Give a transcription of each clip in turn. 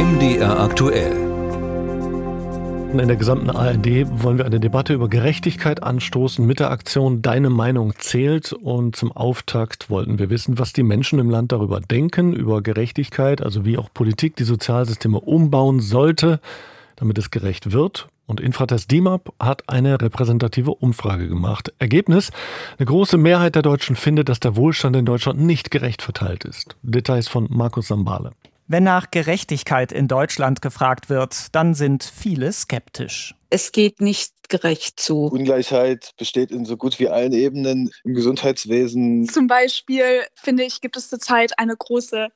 MDR aktuell. In der gesamten ARD wollen wir eine Debatte über Gerechtigkeit anstoßen mit der Aktion Deine Meinung zählt. Und zum Auftakt wollten wir wissen, was die Menschen im Land darüber denken, über Gerechtigkeit, also wie auch Politik die Sozialsysteme umbauen sollte, damit es gerecht wird. Und Infratest DIMAP hat eine repräsentative Umfrage gemacht. Ergebnis: eine große Mehrheit der Deutschen findet, dass der Wohlstand in Deutschland nicht gerecht verteilt ist. Details von Markus Sambale. Wenn nach Gerechtigkeit in Deutschland gefragt wird, dann sind viele skeptisch. Es geht nicht gerecht zu. Ungleichheit besteht in so gut wie allen Ebenen im Gesundheitswesen. Zum Beispiel, finde ich, gibt es zurzeit eine große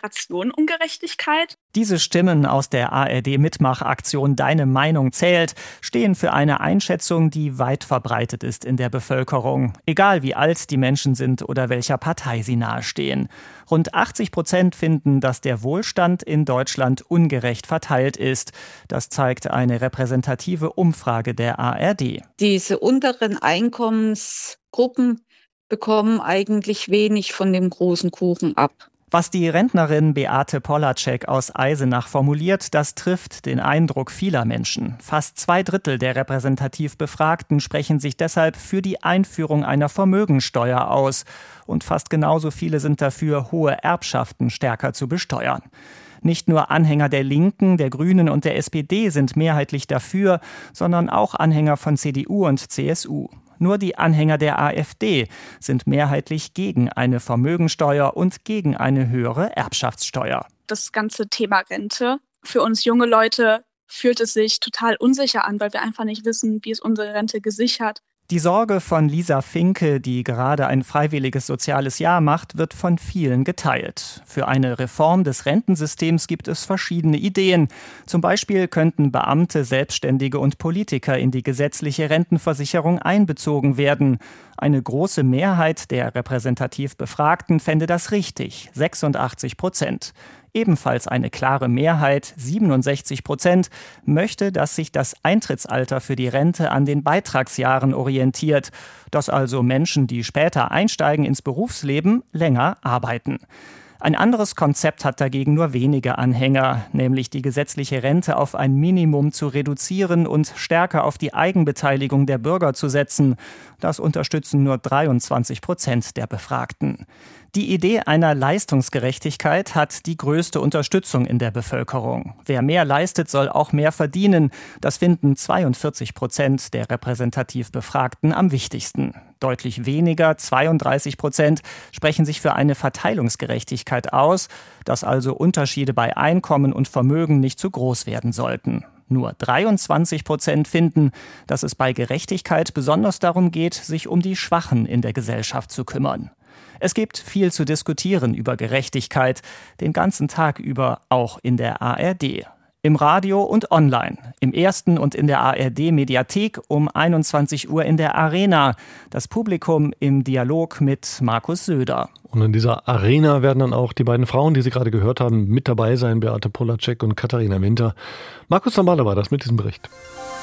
Generationenungerechtigkeit. Diese Stimmen aus der ARD-Mitmachaktion Deine Meinung zählt stehen für eine Einschätzung, die weit verbreitet ist in der Bevölkerung. Egal wie alt die Menschen sind oder welcher Partei sie nahestehen. Rund 80% finden, dass der Wohlstand in Deutschland ungerecht verteilt ist. Das zeigt eine repräsentative Umfrage der ARD. Diese unteren Einkommensgruppen bekommen eigentlich wenig von dem großen Kuchen ab. Was die Rentnerin Beate Polacek aus Eisenach formuliert, das trifft den Eindruck vieler Menschen. Fast 2/3 der repräsentativ Befragten sprechen sich deshalb für die Einführung einer Vermögensteuer aus. Und fast genauso viele sind dafür, hohe Erbschaften stärker zu besteuern. Nicht nur Anhänger der Linken, der Grünen und der SPD sind mehrheitlich dafür, sondern auch Anhänger von CDU und CSU. Nur die Anhänger der AfD sind mehrheitlich gegen eine Vermögensteuer und gegen eine höhere Erbschaftssteuer. Das ganze Thema Rente. Für uns junge Leute fühlt es sich total unsicher an, weil wir einfach nicht wissen, wie ist unsere Rente gesichert. Die Sorge von Lisa Finke, die gerade ein freiwilliges soziales Jahr macht, wird von vielen geteilt. Für eine Reform des Rentensystems gibt es verschiedene Ideen. Zum Beispiel könnten Beamte, Selbstständige und Politiker in die gesetzliche Rentenversicherung einbezogen werden. Eine große Mehrheit der repräsentativ Befragten fände das richtig, 86%. Ebenfalls eine klare Mehrheit, 67%, möchte, dass sich das Eintrittsalter für die Rente an den Beitragsjahren orientiert, dass also Menschen, die später einsteigen ins Berufsleben, länger arbeiten. Ein anderes Konzept hat dagegen nur wenige Anhänger, nämlich die gesetzliche Rente auf ein Minimum zu reduzieren und stärker auf die Eigenbeteiligung der Bürger zu setzen. Das unterstützen nur 23% der Befragten. Die Idee einer Leistungsgerechtigkeit hat die größte Unterstützung in der Bevölkerung. Wer mehr leistet, soll auch mehr verdienen. Das finden 42% der repräsentativ Befragten am wichtigsten. Deutlich weniger, 32%, sprechen sich für eine Verteilungsgerechtigkeit aus, dass also Unterschiede bei Einkommen und Vermögen nicht zu groß werden sollten. Nur 23% finden, dass es bei Gerechtigkeit besonders darum geht, sich um die Schwachen in der Gesellschaft zu kümmern. Es gibt viel zu diskutieren über Gerechtigkeit, den ganzen Tag über auch in der ARD. Im Radio und online, im Ersten und in der ARD-Mediathek um 21 Uhr in der Arena. Das Publikum im Dialog mit Markus Söder. Und in dieser Arena werden dann auch die beiden Frauen, die Sie gerade gehört haben, mit dabei sein, Beate Polacek und Katharina Winter. Markus Sambale war das mit diesem Bericht.